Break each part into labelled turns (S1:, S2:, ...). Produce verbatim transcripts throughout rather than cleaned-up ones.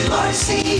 S1: R C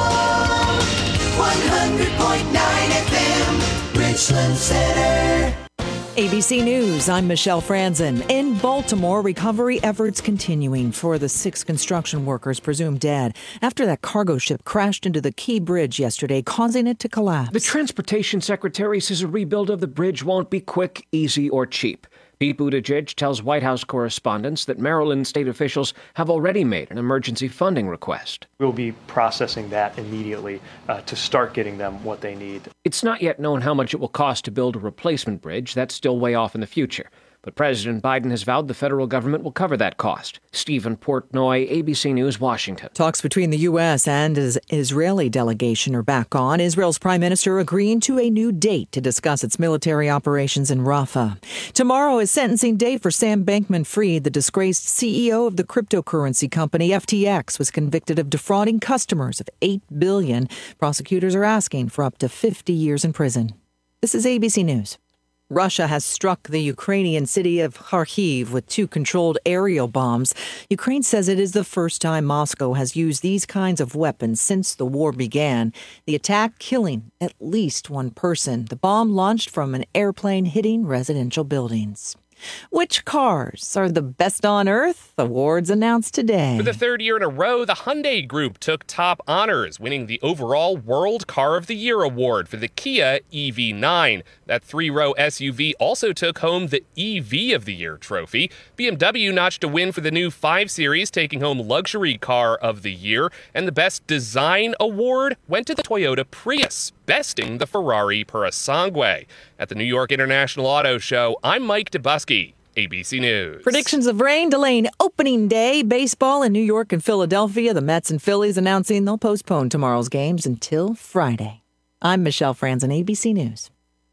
S1: O, one hundred point nine F M, Richland Center.
S2: A B C News, I'm Michelle Franzen. In Baltimore, recovery efforts continuing for the six construction workers presumed dead after that cargo ship crashed into the Key Bridge yesterday, causing it to collapse.
S3: The Transportation Secretary says a rebuild of the bridge won't be quick, easy, or cheap. Pete Buttigieg tells White House correspondents that Maryland state officials have already made an emergency funding request.
S4: We'll be processing that immediately uh, to start getting them what they need.
S3: It's not yet known how much it will cost to build a replacement bridge. That's still way off in the future. But President Biden has vowed the federal government will cover that cost. Stephen Portnoy, A B C News, Washington.
S2: Talks between the U S and his Israeli delegation are back on. Israel's prime minister agreeing to a new date to discuss its military operations in Rafah. Tomorrow is sentencing day for Sam Bankman-Fried. The disgraced C E O of the cryptocurrency company F T X was convicted of defrauding customers of eight billion dollars. Prosecutors are asking for up to fifty years in prison. This is A B C News. Russia has struck the Ukrainian city of Kharkiv with two controlled aerial bombs. Ukraine says it is the first time Moscow has used these kinds of weapons since the war began. The attack killing at least one person. The bomb launched from an airplane hitting residential buildings. Which cars are the best on Earth? Awards announced today.
S5: For the third year in a row, the Hyundai Group took top honors, winning the overall World Car of the Year award for the Kia E V nine. That three-row S U V also took home the E V of the Year trophy. B M W notched a win for the new five series, taking home Luxury Car of the Year. And the Best Design award went to the Toyota Prius, besting the Ferrari Purosangue. At the New York International Auto Show, I'm Mike Dubusky, A B C News.
S2: Predictions of rain delaying opening day. Baseball in New York and Philadelphia. The Mets and Phillies announcing they'll postpone tomorrow's games until Friday. I'm Michelle Franzen, A B C News.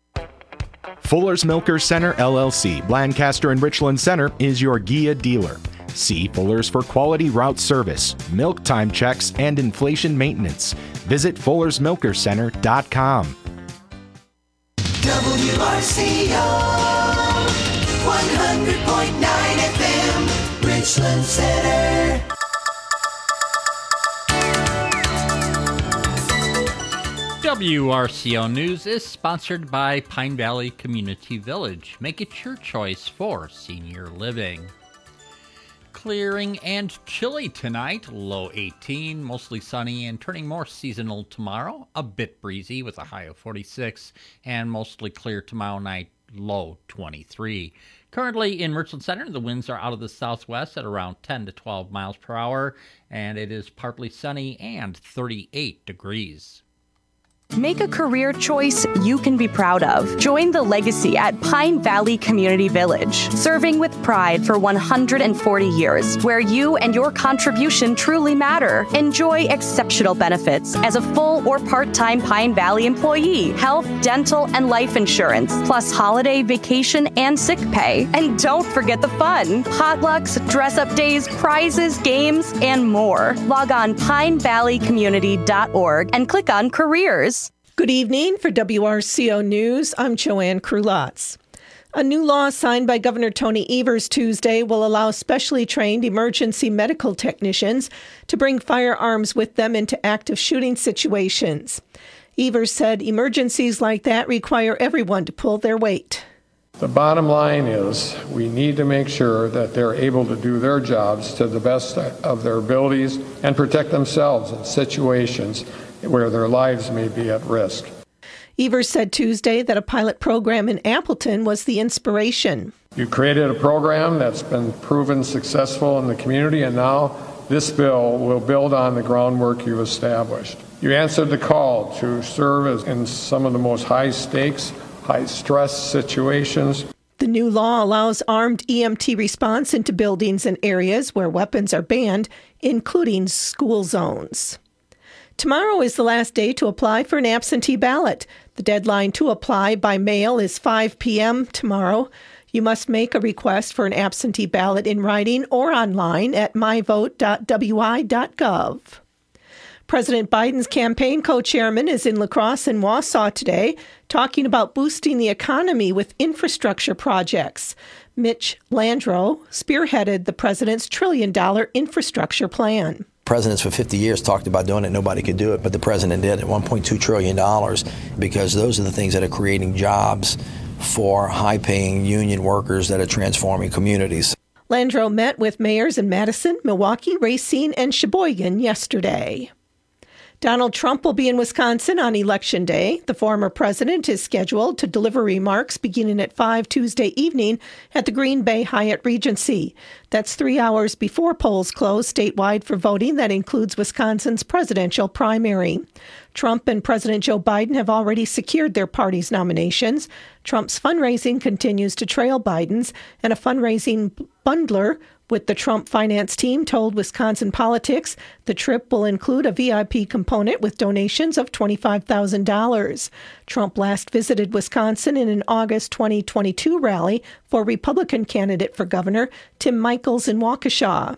S6: Fuller's Milkers Center, L L C, Lancaster and Richland Center is your G I A dealer. See Fuller's for quality route service, milk time checks, and inflation maintenance. Visit fullers milkers center dot com.
S1: W R C O, one hundred point nine F M, Richland Center.
S7: W R C O News is sponsored by Pine Valley Community Village. Make it your choice for senior living. Clearing and chilly tonight, low eighteen, mostly sunny and turning more seasonal tomorrow. A bit breezy with a high of forty-six and mostly clear tomorrow night, low twenty-three. Currently in Richland Center, the winds are out of the southwest at around ten to twelve miles per hour, and it is partly sunny and thirty-eight degrees.
S8: Make a career choice you can be proud of. Join the legacy at Pine Valley Community Village, serving with pride for one hundred forty years, where you and your contribution truly matter. Enjoy exceptional benefits as a full or part-time Pine Valley employee, health, dental, and life insurance, plus holiday, vacation, and sick pay. And don't forget the fun. Potlucks, dress-up days, prizes, games, and more. Log on pine valley community dot org and click on careers.
S9: Good evening. For W R C O News, I'm Joanne Krulotz. A new law signed by Governor Tony Evers Tuesday will allow specially trained emergency medical technicians to bring firearms with them into active shooting situations. Evers said emergencies like that require everyone to pull their weight.
S10: The bottom line is we need to make sure that they're able to do their jobs to the best of their abilities and protect themselves in situations where their lives may be at risk.
S9: Evers said Tuesday that a pilot program in Appleton was the inspiration.
S10: You created a program that's been proven successful in the community, and now this bill will build on the groundwork you've established. You answered the call to serve as in some of the most high-stakes, high-stress situations.
S9: The new law allows armed E M T response into buildings and areas where weapons are banned, including school zones. Tomorrow is the last day to apply for an absentee ballot. The deadline to apply by mail is five p.m. tomorrow. You must make a request for an absentee ballot in writing or online at my vote dot w i dot gov. President Biden's campaign co-chairman is in La Crosse and Wausau today, talking about boosting the economy with infrastructure projects. Mitch Landrieu spearheaded the president's trillion-dollar infrastructure plan.
S11: Presidents for fifty years talked about doing it. Nobody could do it, but the president did at one point two trillion dollars, because those are the things that are creating jobs for high-paying union workers that are transforming communities.
S9: Landrieu met with mayors in Madison, Milwaukee, Racine, and Sheboygan yesterday. Donald Trump will be in Wisconsin on Election Day. The former president is scheduled to deliver remarks beginning at five Tuesday evening at the Green Bay Hyatt Regency. That's three hours before polls close statewide for voting that includes Wisconsin's presidential primary. Trump and President Joe Biden have already secured their party's nominations. Trump's fundraising continues to trail Biden's, and a fundraising bundler with the Trump finance team told Wisconsin Politics the trip will include a V I P component with donations of twenty-five thousand dollars. Trump last visited Wisconsin in an August twenty twenty-two rally for Republican candidate for governor Tim Michels in Waukesha.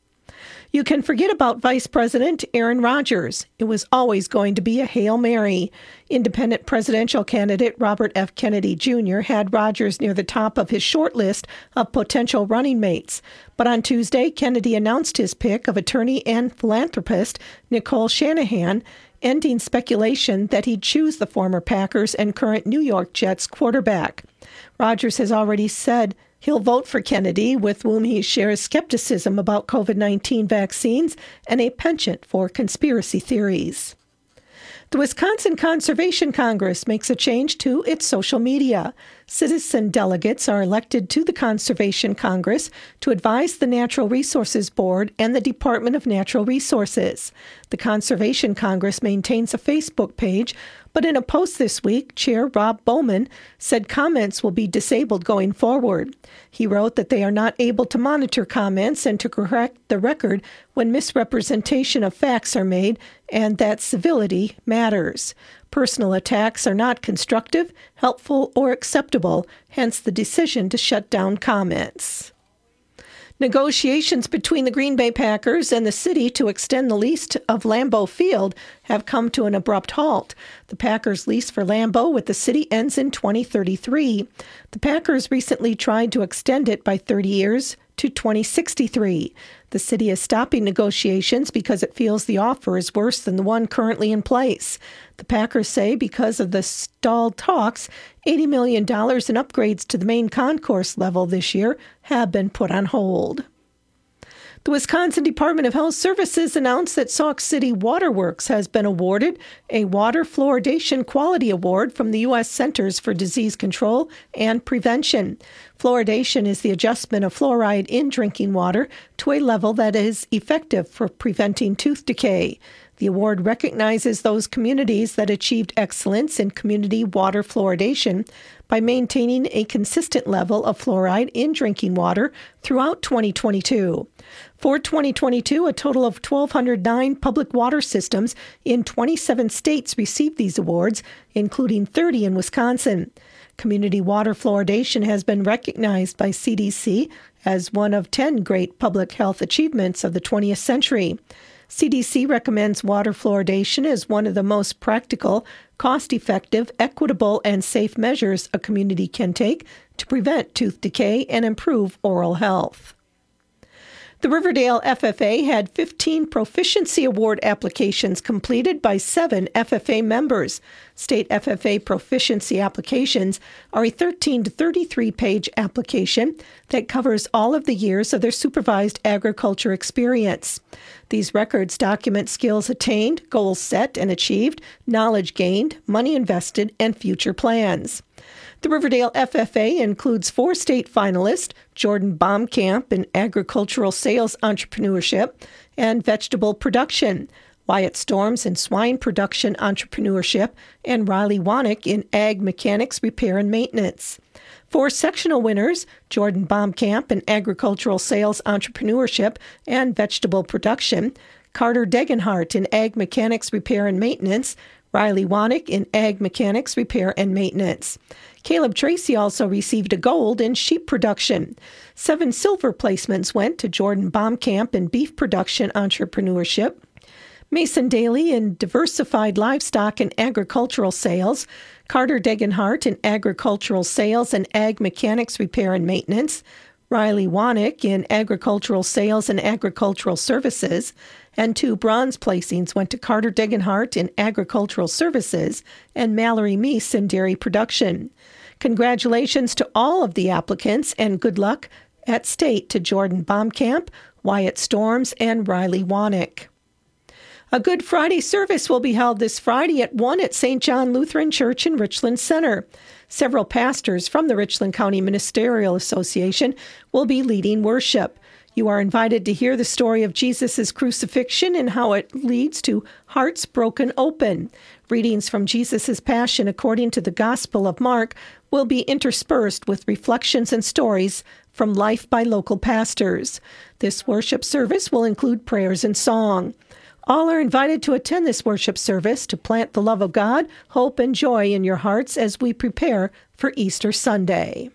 S9: You can forget about Vice President Aaron Rodgers. It was always going to be a Hail Mary. Independent presidential candidate Robert F. Kennedy Junior had Rodgers near the top of his short list of potential running mates. But on Tuesday, Kennedy announced his pick of attorney and philanthropist Nicole Shanahan, ending speculation that he'd choose the former Packers and current New York Jets quarterback. Rodgers has already said he'll vote for Kennedy, with whom he shares skepticism about COVID nineteen vaccines and a penchant for conspiracy theories. The Wisconsin Conservation Congress makes a change to its social media. Citizen delegates are elected to the Conservation Congress to advise the Natural Resources Board and the Department of Natural Resources. The Conservation Congress maintains a Facebook page, but in a post this week, Chair Rob Bowman said comments will be disabled going forward. He wrote that they are not able to monitor comments and to correct the record when misrepresentation of facts are made, and that civility matters. Personal attacks are not constructive, helpful, or acceptable, hence the decision to shut down comments. Negotiations between the Green Bay Packers and the city to extend the lease of Lambeau Field have come to an abrupt halt. The Packers' lease for Lambeau with the city ends in twenty thirty-three. The Packers recently tried to extend it by thirty years to twenty sixty-three. The city is stopping negotiations because it feels the offer is worse than the one currently in place. The Packers say because of the stalled talks, eighty million dollars in upgrades to the main concourse level this year have been put on hold. The Wisconsin Department of Health Services announced that Sauk City Waterworks has been awarded a Water Fluoridation Quality Award from the U S Centers for Disease Control and Prevention. Fluoridation is the adjustment of fluoride in drinking water to a level that is effective for preventing tooth decay. The award recognizes those communities that achieved excellence in community water fluoridation by maintaining a consistent level of fluoride in drinking water throughout twenty twenty-two. For twenty twenty-two, a total of one thousand two hundred nine public water systems in twenty-seven states received these awards, including thirty in Wisconsin. Community water fluoridation has been recognized by C D C as one of ten great public health achievements of the twentieth century. C D C recommends water fluoridation as one of the most practical, cost-effective, equitable, and safe measures a community can take to prevent tooth decay and improve oral health. The Riverdale F F A had fifteen Proficiency Award applications completed by seven F F A members. State F F A proficiency applications are a thirteen to thirty-three page application that covers all of the years of their supervised agriculture experience. These records document skills attained, goals set and achieved, knowledge gained, money invested, and future plans. The Riverdale F F A includes four state finalists, Jordan Baumkamp in agricultural sales entrepreneurship and vegetable production, Wyatt Storms in swine production entrepreneurship, and Riley Wanick in ag mechanics repair and maintenance. Four sectional winners, Jordan Baumkamp in agricultural sales entrepreneurship and vegetable production, Carter Degenhart in ag mechanics repair and maintenance, Riley Wanick in ag mechanics repair and maintenance. Caleb Tracy also received a gold in sheep production. Seven silver placements went to Jordan Baumkamp in beef production entrepreneurship, Mason Daly in diversified livestock and agricultural sales, Carter Degenhart in agricultural sales and ag mechanics repair and maintenance, Riley Wanick in agricultural sales and agricultural services, and two bronze placings went to Carter Degenhart in agricultural services and Mallory Meese in dairy production. Congratulations to all of the applicants and good luck at state to Jordan Baumkamp, Wyatt Storms, and Riley Wanick. A Good Friday service will be held this Friday at one at Saint John Lutheran Church in Richland Center. Several pastors from the Richland County Ministerial Association will be leading worship. You are invited to hear the story of Jesus' crucifixion and how it leads to hearts broken open. Readings from Jesus' Passion according to the Gospel of Mark will be interspersed with reflections and stories from life by local pastors. This worship service will include prayers and song. All are invited to attend this worship service to plant the love of God, hope, and joy in your hearts as we prepare for Easter Sunday.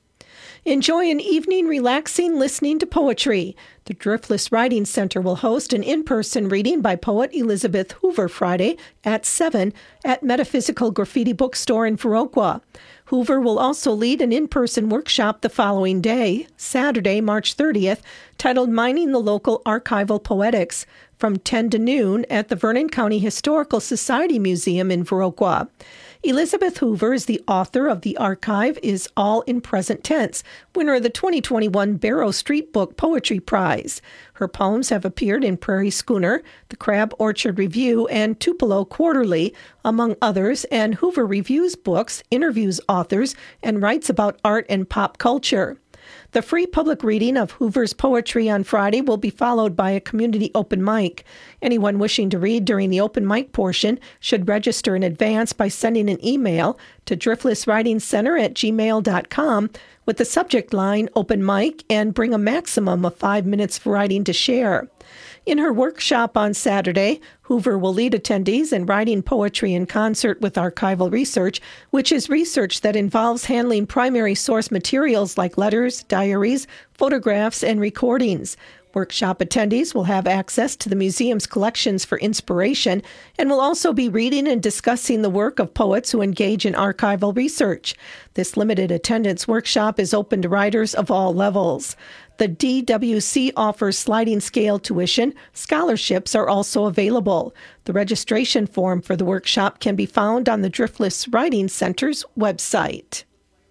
S9: Enjoy an evening relaxing listening to poetry. The Driftless Writing Center will host an in-person reading by poet Elizabeth Hoover Friday at seven at Metaphysical Graffiti Bookstore in Viroqua. Hoover will also lead an in-person workshop the following day, Saturday, March thirtieth, titled Mining the Local Archival Poetics, from ten to noon at the Vernon County Historical Society Museum in Viroqua. Elizabeth Hoover is the author of The Archive is All in Present Tense, winner of the twenty twenty-one Barrow Street Book Poetry Prize. Her poems have appeared in Prairie Schooner, the Crab Orchard Review, and Tupelo Quarterly, among others, and Hoover reviews books, interviews authors, and writes about art and pop culture. The free public reading of Hoover's poetry on Friday will be followed by a community open mic. Anyone wishing to read during the open mic portion should register in advance by sending an email to driftlesswritingcenter at gmail dot com with the subject line Open Mic and bring a maximum of five minutes for writing to share. In her workshop on Saturday, Hoover will lead attendees in writing poetry in concert with archival research, which is research that involves handling primary source materials like letters, diaries, photographs, and recordings. Workshop attendees will have access to the museum's collections for inspiration and will also be reading and discussing the work of poets who engage in archival research. This limited attendance workshop is open to writers of all levels. The D W C offers sliding scale tuition. Scholarships are also available. The registration form for the workshop can be found on the Driftless Writing Center's website.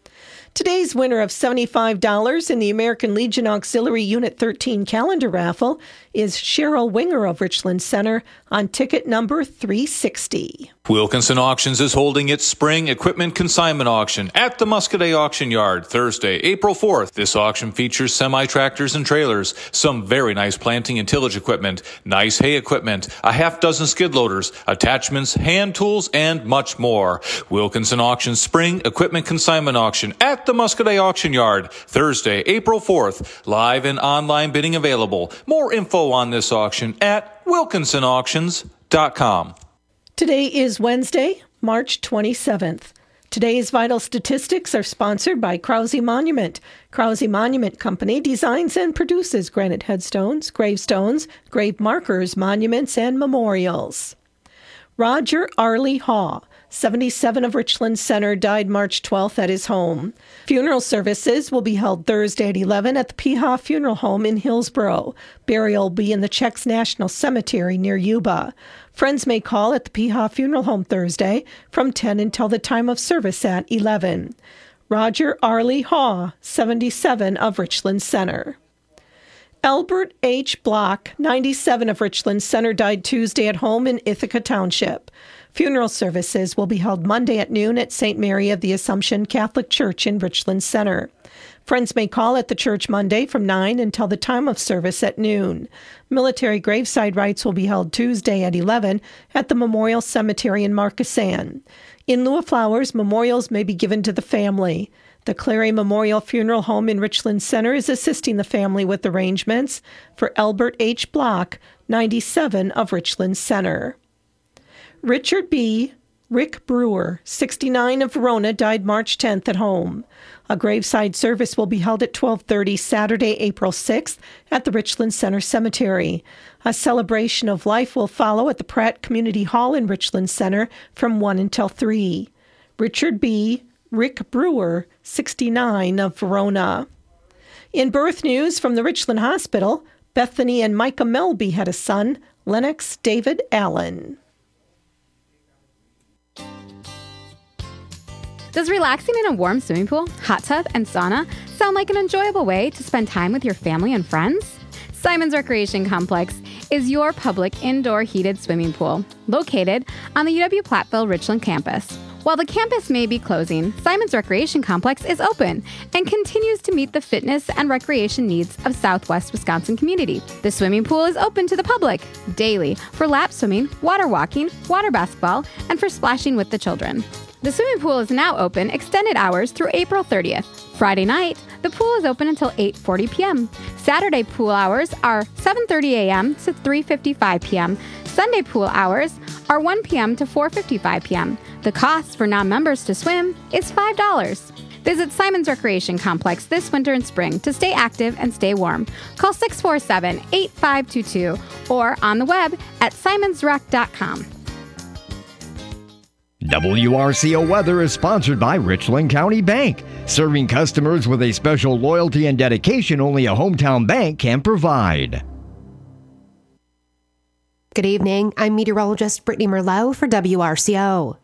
S9: Today's winner of seventy-five dollars in the American Legion Auxiliary Unit thirteen calendar raffle is Cheryl Winger of Richland Center on ticket number three sixty.
S12: Wilkinson Auctions is holding its spring equipment consignment auction at the Muscadet Auction Yard Thursday, April fourth. This auction features semi-tractors and trailers, some very nice planting and tillage equipment, nice hay equipment, a half dozen skid loaders, attachments, hand tools, and much more. Wilkinson Auctions Spring Equipment Consignment Auction at the Muscadet Auction Yard Thursday, April fourth. Live and online bidding available. More info on this auction at wilkinson auctions dot com.
S9: Today is Wednesday, March twenty-seventh. Today's vital statistics are sponsored by Krause Monument. Krause Monument Company designs and produces granite headstones, gravestones, grave markers, monuments, and memorials. Roger Arley Haw, seventy-seven of Richland Center, died March twelfth at his home. Funeral services will be held Thursday at eleven at the Peha Funeral Home in Hillsboro. Burial will be in the Czechs National Cemetery near Yuba. Friends may call at the Peha Funeral Home Thursday from ten until the time of service at eleven. Roger Arley Haw, seventy-seven of Richland Center. Albert H. Block, ninety-seven of Richland Center, died Tuesday at home in Ithaca Township. Funeral services will be held Monday at noon at Saint Mary of the Assumption Catholic Church in Richland Center. Friends may call at the church Monday from nine until the time of service at noon. Military graveside rites will be held Tuesday at eleven at the Memorial Cemetery in Markesan. In lieu of flowers, memorials may be given to the family. The Clary Memorial Funeral Home in Richland Center is assisting the family with arrangements for Albert H. Block, ninety-seven of Richland Center. Richard B. Rick Brewer, sixty-nine of Verona, died March tenth at home. A graveside service will be held at twelve thirty Saturday, April sixth at the Richland Center Cemetery. A celebration of life will follow at the Pratt Community Hall in Richland Center from one until three. Richard B. Rick Brewer, sixty-nine of Verona. In birth news from the Richland Hospital, Bethany and Micah Melby had a son, Lennox David Allen.
S13: Does relaxing in a warm swimming pool, hot tub, and sauna sound like an enjoyable way to spend time with your family and friends? Simon's Recreation Complex is your public indoor heated swimming pool located on the U W-Platteville Richland campus. While the campus may be closing, Simon's Recreation Complex is open and continues to meet the fitness and recreation needs of Southwest Wisconsin community. The swimming pool is open to the public daily for lap swimming, water walking, water basketball, and for splashing with the children. The swimming pool is now open extended hours through April thirtieth. Friday night, the pool is open until eight forty p.m. Saturday pool hours are seven thirty a.m. to three fifty-five p.m. Sunday pool hours are one p.m. to four fifty-five p.m. The cost for non-members to swim is five dollars. Visit Simon's Recreation Complex this winter and spring to stay active and stay warm. Call six four seven, eight five two two or on the web at simons rec dot com.
S14: W R C O Weather is sponsored by Richland County Bank, serving customers with a special loyalty and dedication only a hometown bank can provide.
S15: Good evening. I'm meteorologist Brittany Merlot for W R C O.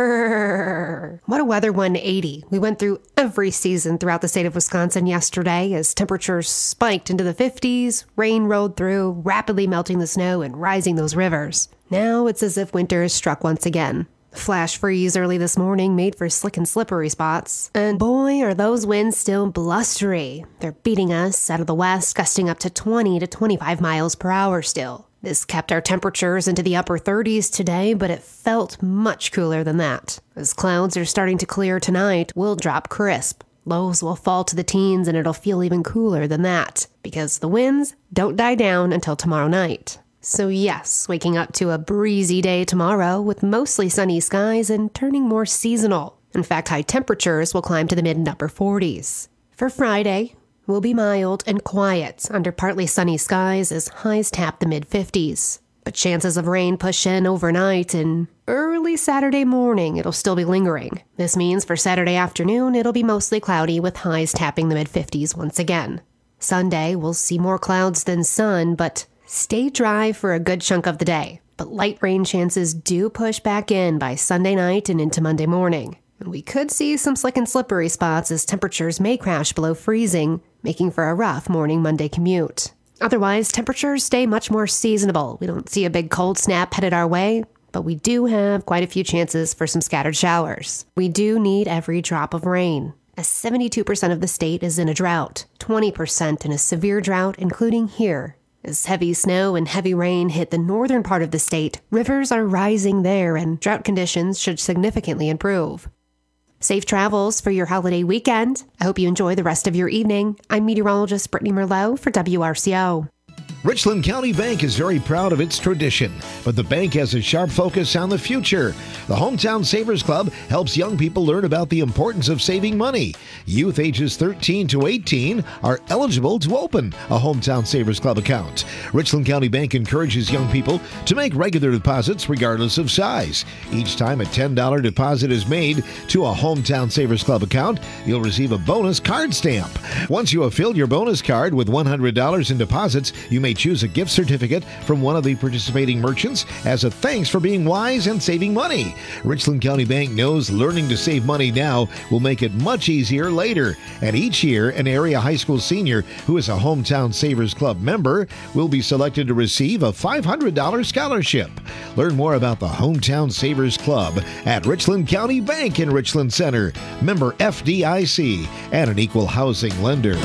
S15: Brrr. What a weather one eighty. We went through every season throughout the state of Wisconsin yesterday as temperatures spiked into the fifties, rain rolled through, rapidly melting the snow and rising those rivers. Now it's as if winter has struck once again. Flash freeze early this morning made for slick and slippery spots. And boy, are those winds still blustery. They're beating us out of the west, gusting up to twenty to twenty-five miles per hour still. This kept our temperatures into the upper thirties today, but it felt much cooler than that. As clouds are starting to clear tonight, we'll drop crisp. Lows will fall to the teens and it'll feel even cooler than that, because the winds don't die down until tomorrow night. So yes, waking up to a breezy day tomorrow with mostly sunny skies and turning more seasonal. In fact, high temperatures will climb to the mid and upper forties. For Friday, we'll be mild and quiet under partly sunny skies as highs tap the mid fifties. But chances of rain push in overnight and early Saturday morning it'll still be lingering. This means for Saturday afternoon it'll be mostly cloudy with highs tapping the mid fifties once again. Sunday, we'll see more clouds than sun, but stay dry for a good chunk of the day, but light rain chances do push back in by Sunday night and into Monday morning. And we could see some slick and slippery spots as temperatures may crash below freezing, making for a rough morning Monday commute. Otherwise, temperatures stay much more seasonable. We don't see a big cold snap headed our way, but we do have quite a few chances for some scattered showers. We do need every drop of rain, as seventy-two percent of the state is in a drought, twenty percent in a severe drought, including here. As heavy snow and heavy rain hit the northern part of the state, rivers are rising there and drought conditions should significantly improve. Safe travels for your holiday weekend. I hope you enjoy the rest of your evening. I'm meteorologist Brittany Merlot for W R C O.
S16: Richland County Bank is very proud of its tradition, but the bank has a sharp focus on the future. The Hometown Savers Club helps young people learn about the importance of saving money. Youth ages thirteen to eighteen are eligible to open a Hometown Savers Club account. Richland County Bank encourages young people to make regular deposits regardless of size. Each time a ten dollars deposit is made to a Hometown Savers Club account, you'll receive a bonus card stamp. Once you have filled your bonus card with one hundred dollars in deposits, you may choose a gift certificate from one of the participating merchants as a thanks for being wise and saving money. Richland County Bank knows learning to save money now will make it much easier later. And each year, an area high school senior who is a Hometown Savers Club member will be selected to receive a five hundred dollars scholarship. Learn more about the Hometown Savers Club at Richland County Bank in Richland Center, member F D I C, and an equal housing lender.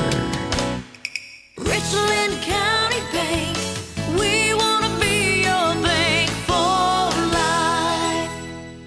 S1: Richland County Bank, we want to be your bank for life.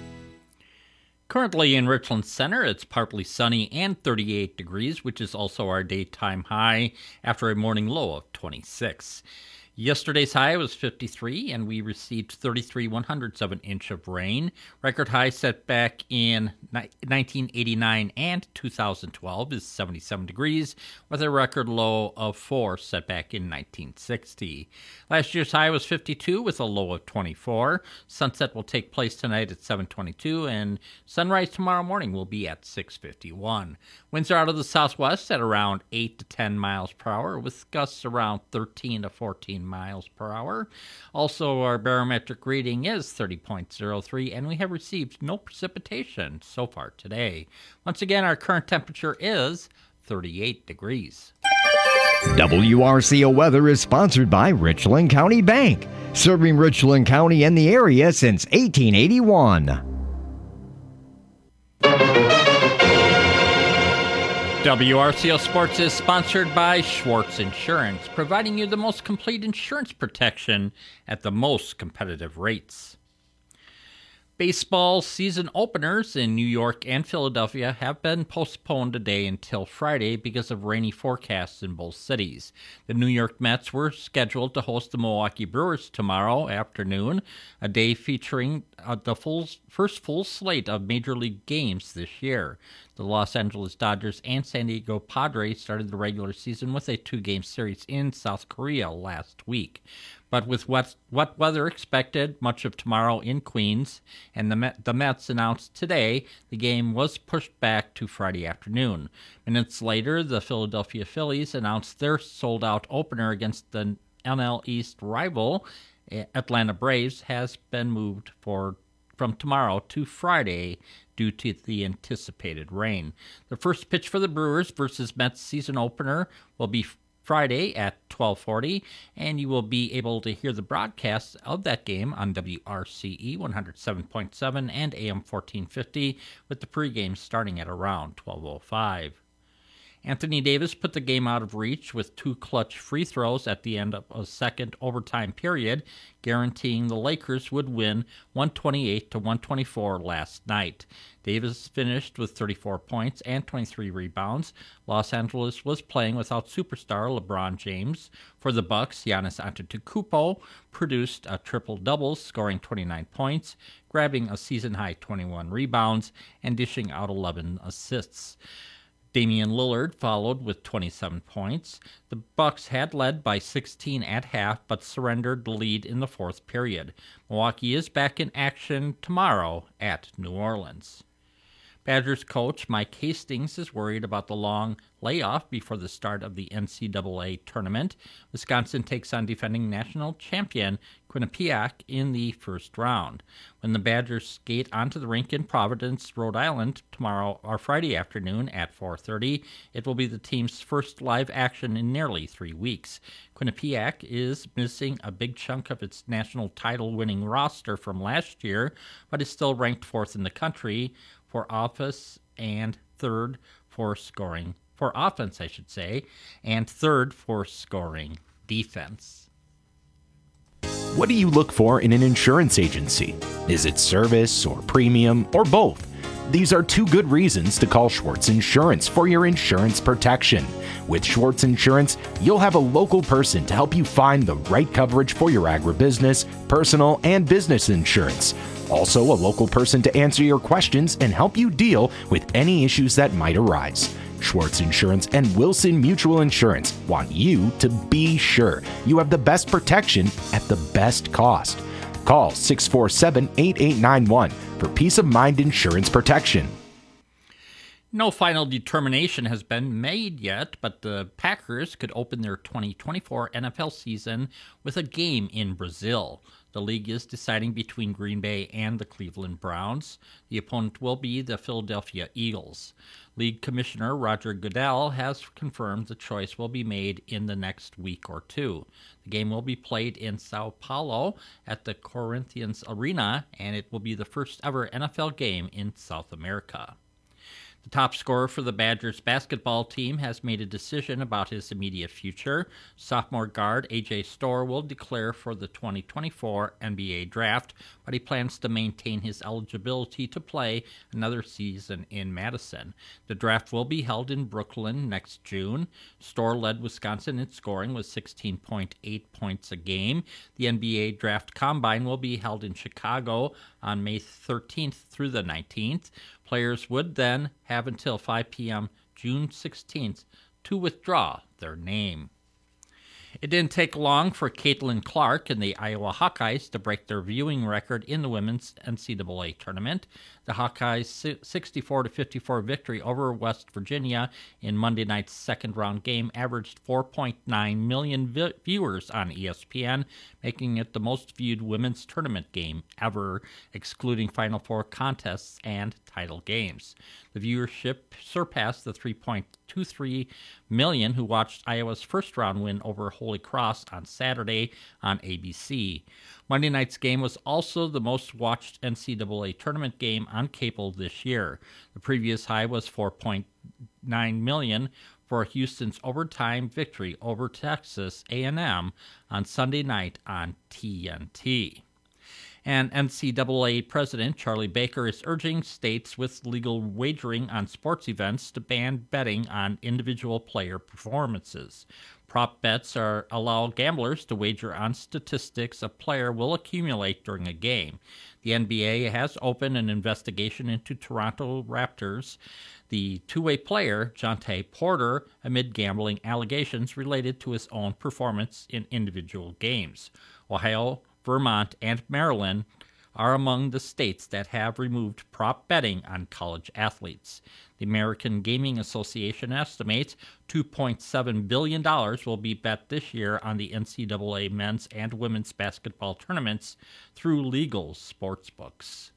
S7: Currently in Richland Center, it's partly sunny and thirty-eight degrees, which is also our daytime high after a morning low of twenty-six. Yesterday's high was fifty-three, and we received thirty-three one hundredths of an inch of rain. Record high set back in nineteen eighty-nine and two thousand twelve is seventy-seven degrees, with a record low of four set back in nineteen sixty. Last year's high was fifty-two with a low of twenty-four. Sunset will take place tonight at seven twenty-two, and sunrise tomorrow morning will be at six fifty-one. Winds are out of the southwest at around eight to ten miles per hour, with gusts around thirteen to fourteen miles per hour. Also, our barometric reading is thirty point oh three, and we have received no precipitation so far today. Once again, our current temperature is thirty-eight degrees.
S14: W R C O weather is sponsored by Richland County Bank, serving Richland County and the area since eighteen eighty-one.
S7: W R C O Sports is sponsored by Schwartz Insurance, providing you the most complete insurance protection at the most competitive rates. Baseball season openers in New York and Philadelphia have been postponed today until Friday because of rainy forecasts in both cities. The New York Mets were scheduled to host the Milwaukee Brewers tomorrow afternoon, a day featuring uh, the full, first full slate of Major League games this year. The Los Angeles Dodgers and San Diego Padres started the regular season with a two-game series in South Korea last week. But with wet, wet weather expected much of tomorrow in Queens, and the, Met, the Mets announced today, the game was pushed back to Friday afternoon. Minutes later, the Philadelphia Phillies announced their sold-out opener against the N L East rival, Atlanta Braves, has been moved for from tomorrow to Friday due to the anticipated rain. The first pitch for the Brewers versus Mets season opener will be Friday at twelve forty, and you will be able to hear the broadcast of that game on W R C E one oh seven point seven and A M fourteen fifty, with the pregame starting at around twelve oh five. Anthony Davis put the game out of reach with two clutch free throws at the end of a second overtime period, guaranteeing the Lakers would win one twenty-eight to one twenty-four last night. Davis finished with thirty-four points and twenty-three rebounds. Los Angeles was playing without superstar LeBron James. For the Bucks, Giannis Antetokounmpo produced a triple-double, scoring twenty-nine points, grabbing a season-high twenty-one rebounds, and dishing out eleven assists. Damian Lillard followed with twenty-seven points. The Bucks had led by sixteen at half, but surrendered the lead in the fourth period. Milwaukee is back in action tomorrow at New Orleans. Badgers coach Mike Hastings is worried about the long layoff before the start of the N C double A tournament. Wisconsin takes on defending national champion Quinnipiac in the first round. When the Badgers skate onto the rink in Providence, Rhode Island tomorrow or Friday afternoon at four thirty, it will be the team's first live action in nearly three weeks. Quinnipiac is missing a big chunk of its national title-winning roster from last year, but is still ranked fourth in the country for offense and third for scoring, for offense, I should say, and third for scoring defense.
S6: What do you look for in an insurance agency? Is it service or premium or both? These are two good reasons to call Schwartz Insurance for your insurance protection. With Schwartz Insurance, you'll have a local person to help you find the right coverage for your agribusiness, personal, and business insurance. Also, a local person to answer your questions and help you deal with any issues that might arise. Schwartz Insurance and Wilson Mutual Insurance want you to be sure you have the best protection at the best cost. Call six four seven, eight eight nine one for peace of mind insurance protection.
S7: No final determination has been made yet, but the Packers could open their twenty twenty-four N F L season with a game in Brazil. The league is deciding between Green Bay and the Cleveland Browns. The opponent will be the Philadelphia Eagles. League Commissioner Roger Goodell has confirmed the choice will be made in the next week or two. The game will be played in Sao Paulo at the Corinthians Arena, and it will be the first ever N F L game in South America. The top scorer for the Badgers basketball team has made a decision about his immediate future. Sophomore guard A J Storr will declare for the twenty twenty-four N B A draft, but he plans to maintain his eligibility to play another season in Madison. The draft will be held in Brooklyn next June. Storr led Wisconsin in scoring with sixteen point eight points a game. The N B A draft combine will be held in Chicago on May thirteenth through the nineteenth. Players would then have until five p.m. June sixteenth to withdraw their name. It didn't take long for Caitlin Clark and the Iowa Hawkeyes to break their viewing record in the women's N C double A tournament. The Hawkeyes' sixty-four to fifty-four victory over West Virginia in Monday night's second-round game averaged four point nine million vi- viewers on E S P N, making it the most viewed women's tournament game ever, excluding Final Four contests and title games. The viewership surpassed the three point two three million who watched Iowa's first-round win over Holy Cross on Saturday on A B C. Monday night's game was also the most-watched N C double A tournament game on cable this year. The previous high was four point nine million for Houston's overtime victory over Texas A and M on Sunday night on T N T. And N C double A President Charlie Baker is urging states with legal wagering on sports events to ban betting on individual player performances. Prop bets are allow gamblers to wager on statistics a player will accumulate during a game. The N B A has opened an investigation into Toronto Raptors, the two-way player Jonte Porter, amid gambling allegations related to his own performance in individual games. Ohio, Vermont, and Maryland are among the states that have removed prop betting on college athletes. The American Gaming Association estimates two point seven billion dollars will be bet this year on the N C double A men's and women's basketball tournaments through legal sportsbooks.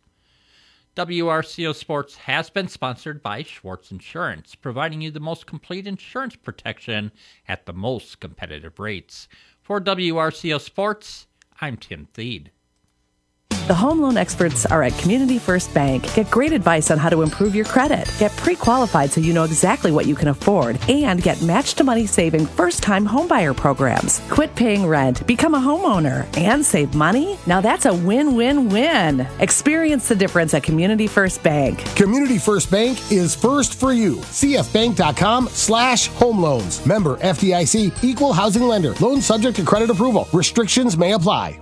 S7: W R C O Sports has been sponsored by Schwartz Insurance, providing you the most complete insurance protection at the most competitive rates. For W R C O Sports, I'm Tim Thede.
S17: The home loan experts are at Community First Bank. Get great advice on how to improve your credit. Get pre-qualified so you know exactly what you can afford. And get match-to-money saving first-time homebuyer programs. Quit paying rent, become a homeowner, and save money? Now that's a win-win-win. Experience the difference at Community First Bank.
S18: Community First Bank is first for you. C F bank dot com slash home loans. Member F D I C, equal housing lender. Loan subject to credit approval. Restrictions may apply.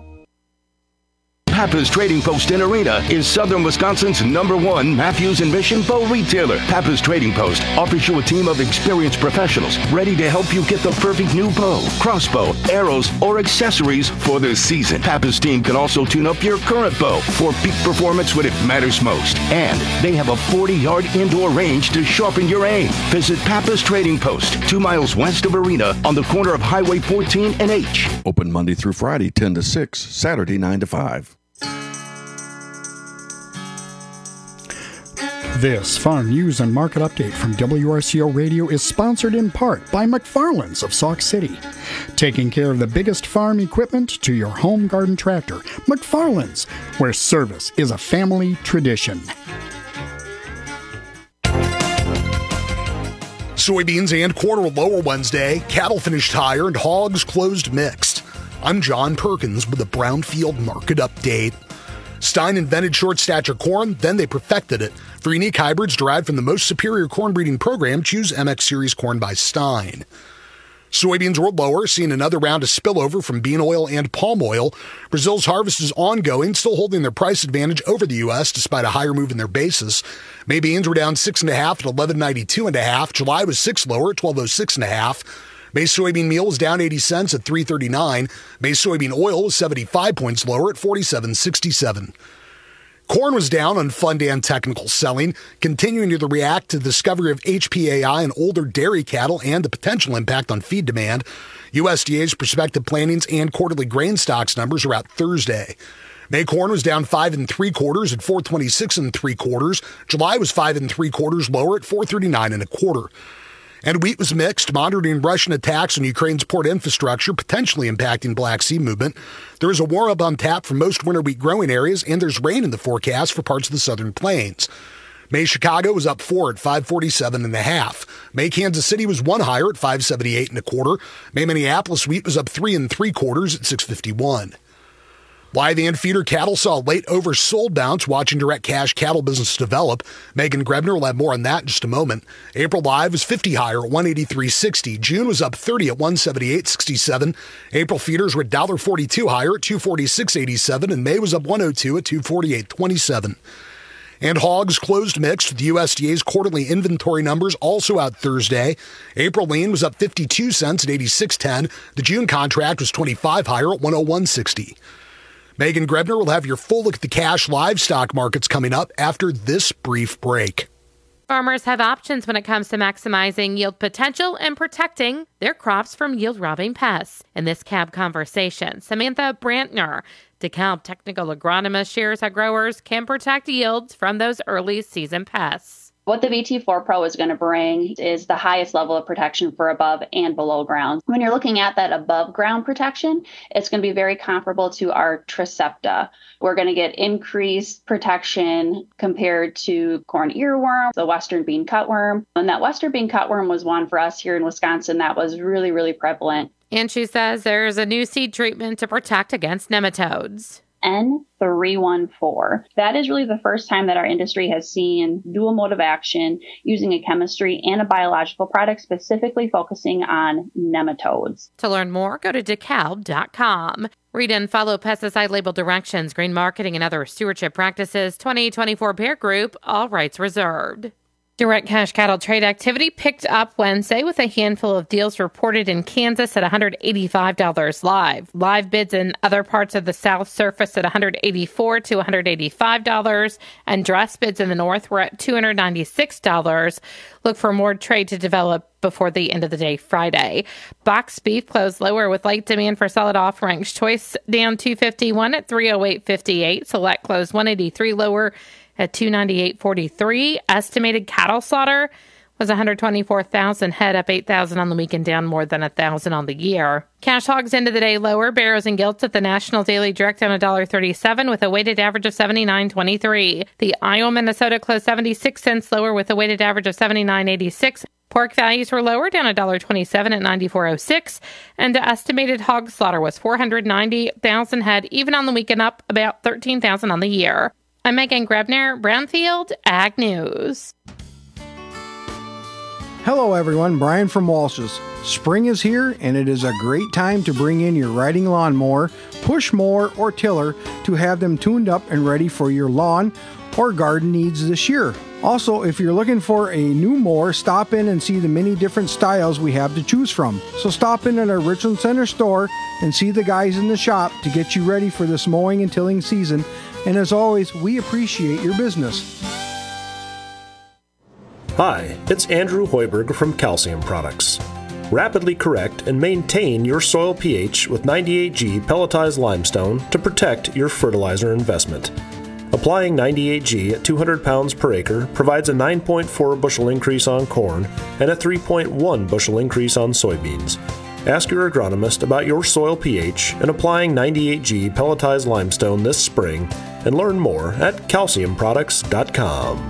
S19: Pappas Trading Post in Arena is Southern Wisconsin's number one Matthews and Mission bow retailer. Pappas Trading Post offers you a team of experienced professionals ready to help you get the perfect new bow, crossbow, arrows, or accessories for this season. Pappas team can also tune up your current bow for peak performance when it matters most. And they have a forty-yard indoor range to sharpen your aim. Visit Pappas Trading Post, two miles west of Arena on the corner of Highway fourteen and H.
S20: Open Monday through Friday, ten to six, Saturday, nine to five.
S21: This farm news and market update from W R C O Radio is sponsored in part by McFarland's of Sauk City. Taking care of the biggest farm equipment to your home garden tractor, McFarland's, where service is a family tradition.
S22: Soybeans and corn were lower Wednesday. Cattle finished higher and hogs closed mixed. I'm John Perkins with the Brownfield Market Update. Stein invented short-stature corn, then they perfected it. For unique hybrids derived from the most superior corn breeding program, choose M X Series corn by Stein. Soybeans were lower, seeing another round of spillover from bean oil and palm oil. Brazil's harvest is ongoing, still holding their price advantage over the U S despite a higher move in their basis. May beans were down six and a half at eleven ninety-two and a half. July was six lower at twelve oh six and a half. May soybean meal was down eighty cents at three thirty-nine. May soybean oil was seventy-five points lower at forty-seven sixty-seven. Corn was down on fund and technical selling, continuing to react to the discovery of H P A I in older dairy cattle and the potential impact on feed demand. U S D A's prospective plantings and quarterly grain stocks numbers are out Thursday. May corn was down five and three quarters at four twenty-six and three quarters. July was five and three quarters lower at four thirty-nine and a quarter. And wheat was mixed, monitoring Russian attacks on Ukraine's port infrastructure, potentially impacting Black Sea movement. There is a warm-up on tap for most winter wheat growing areas, and there's rain in the forecast for parts of the southern plains. May Chicago was up four at five forty-seven and a half. May Kansas City was one higher at five seventy-eight and a quarter. May Minneapolis wheat was up three and three quarters at six fifty-one. Live and feeder cattle saw a late oversold bounce watching direct cash cattle business develop. Megan Grebner will have more on that in just a moment. April live was fifty higher at one eighty-three sixty. June was up thirty at one seventy-eight sixty-seven. April feeders were one forty-two higher at two forty-six eighty-seven, and May was up one oh two at two forty-eight twenty-seven. And hogs closed mixed. The U S D A's quarterly inventory numbers also out Thursday. April lean was up fifty-two cents at eighty-six ten. The June contract was twenty-five higher at one oh one sixty. Megan Grebner will have your full look at the cash livestock markets coming up after this brief break.
S3: Farmers have options when it comes to maximizing yield potential and protecting their crops from yield-robbing pests. In this C A B conversation, Samantha Brantner, DeKalb technical agronomist, shares how growers can protect yields from those early season pests.
S4: What the V T four Pro is going to bring is the highest level of protection for above and below ground. When you're looking at that above ground protection, it's going to be very comparable to our Tricepta. We're going to get increased protection compared to corn earworm, the western bean cutworm. And that western bean cutworm was one for us here in Wisconsin that was really, really prevalent.
S3: And she says there's a new seed treatment to protect against nematodes.
S4: N three one four. That is really the first time that our industry has seen dual mode of action using a chemistry and a biological product specifically focusing on nematodes.
S3: To learn more, go to dekalb dot com. Read and follow pesticide label directions, green marketing, and other stewardship practices. twenty twenty-four Bear Group, all rights reserved. Direct cash cattle trade activity picked up Wednesday with a handful of deals reported in Kansas at one hundred eighty-five dollars live. Live bids in other parts of the South surfaced at one hundred eighty-four dollars to one hundred eighty-five dollars, and dress bids in the North were at two hundred ninety-six dollars. Look for more trade to develop before the end of the day Friday. Boxed beef closed lower with light demand for solid off-ranks. Choice down two fifty-one at three oh eight fifty-eight. Select closed one eighty-three lower at two ninety-eight forty-three. Estimated cattle slaughter was one hundred twenty-four thousand head, up eight thousand on the week and down more than one thousand on the year. Cash hogs into the day lower. Barrows and gilts at the National Daily Direct down one dollar thirty-seven with a weighted average of seventy-nine twenty-three. The Iowa, Minnesota closed seventy-six cents lower with a weighted average of seventy-nine eighty-six. Pork values were lower, down one dollar twenty-seven at ninety-four oh six, and the estimated hog slaughter was four hundred ninety thousand head, even on the week and up about thirteen thousand on the year. I'm Megan Grebner, Brownfield Ag News.
S23: Hello everyone, Brian from Walsh's. Spring is here and it is a great time to bring in your riding lawnmower, push mower, or tiller to have them tuned up and ready for your lawn or garden needs this year. Also, if you're looking for a new mower, stop in and see the many different styles we have to choose from. So stop in at our Richland Center store and see the guys in the shop to get you ready for this mowing and tilling season. And as always, we appreciate your business.
S24: Hi, it's Andrew Hoiberg from Calcium Products. Rapidly correct and maintain your soil pH with ninety-eight G pelletized limestone to protect your fertilizer investment. Applying ninety-eight G at two hundred pounds per acre provides a nine point four bushel increase on corn and a three point one bushel increase on soybeans. Ask your agronomist about your soil pH and applying ninety-eight G pelletized limestone this spring, and learn more at calcium products dot com.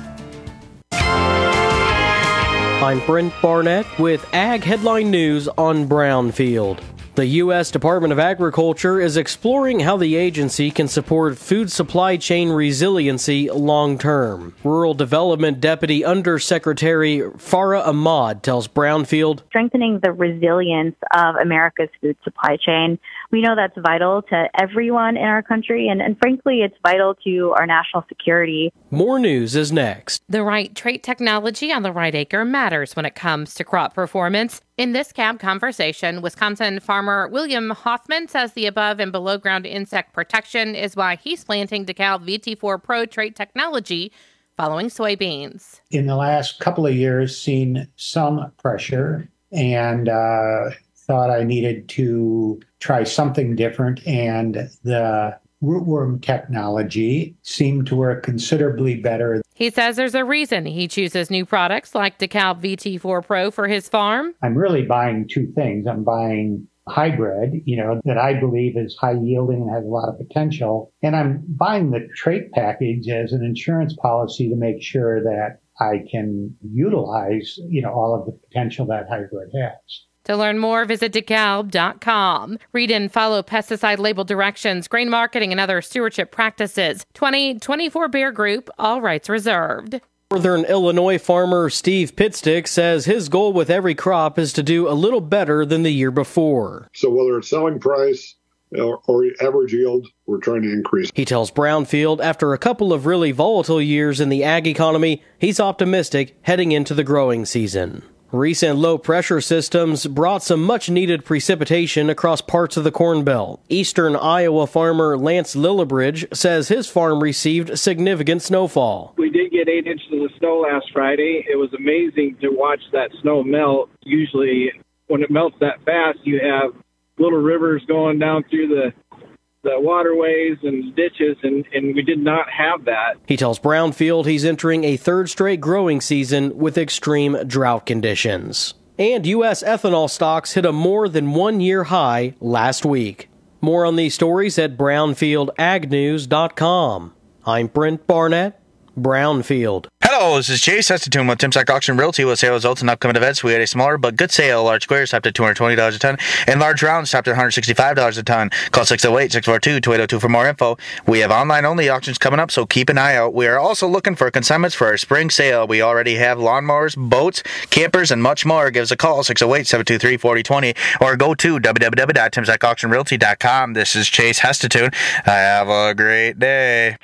S25: I'm Brent Barnett with Ag Headline News on Brownfield. The U S Department of Agriculture is exploring how the agency can support food supply chain resiliency long-term. Rural Development Deputy Undersecretary Farah Ahmad tells Brownfield,
S26: strengthening the resilience of America's food supply chain. We know that's vital to everyone in our country, and, and frankly, it's vital to our national security.
S25: More news is next.
S3: The right trait technology on the right acre matters when it comes to crop performance. In this C A B conversation, Wisconsin farmer William Hoffman says the above and below ground insect protection is why he's planting DeKalb V T four Pro trait technology following soybeans.
S27: In the last couple of years, seen some pressure and uh, thought I needed to try something different, and the rootworm technology seemed to work considerably better.
S3: He says there's a reason he chooses new products like DeKalb V T four Pro for his farm.
S27: I'm really buying two things. I'm buying hybrid, you know, that I believe is high yielding and has a lot of potential. And I'm buying the trait package as an insurance policy to make sure that I can utilize, you know, all of the potential that hybrid has.
S3: To learn more, visit DeKalb dot com. Read and follow pesticide label directions, grain marketing, and other stewardship practices. twenty twenty-four Bear Group, all rights reserved.
S25: Northern Illinois farmer Steve Pitstick says his goal with every crop is to do a little better than the year before.
S2: So whether it's selling price or, or average yield, we're trying to increase.
S25: He tells Brownfield after a couple of really volatile years in the ag economy, he's optimistic heading into the growing season. Recent low-pressure systems brought some much-needed precipitation across parts of the Corn Belt. Eastern Iowa farmer Lance Lillibridge says his farm received significant snowfall.
S5: We did get eight inches of snow last Friday. It was amazing to watch that snow melt. Usually, when it melts that fast, you have little rivers going down through the the waterways and ditches, and, and we did not have that.
S25: He tells Brownfield he's entering a third straight growing season with extreme drought conditions. And U S ethanol stocks hit a more than one-year high last week. More on these stories at brownfield ag news dot com. I'm Brent Barnett, Brownfield.
S8: Hello, this is Chase Hestetune with Timsack Auction Realty with sale results and upcoming events. We had a smaller but good sale. Large squares topped at two hundred twenty dollars a ton, and large rounds topped at one hundred sixty-five dollars a ton. Call six oh eight, six four two, two eight oh two for more info. We have online-only auctions coming up, so keep an eye out. We are also looking for consignments for our spring sale. We already have lawnmowers, boats, campers, and much more. Give us a call, six oh eight, seven two three, four oh two oh, or go to w w w dot timsack auction realty dot com. This is Chase Hestetune. Have a great day.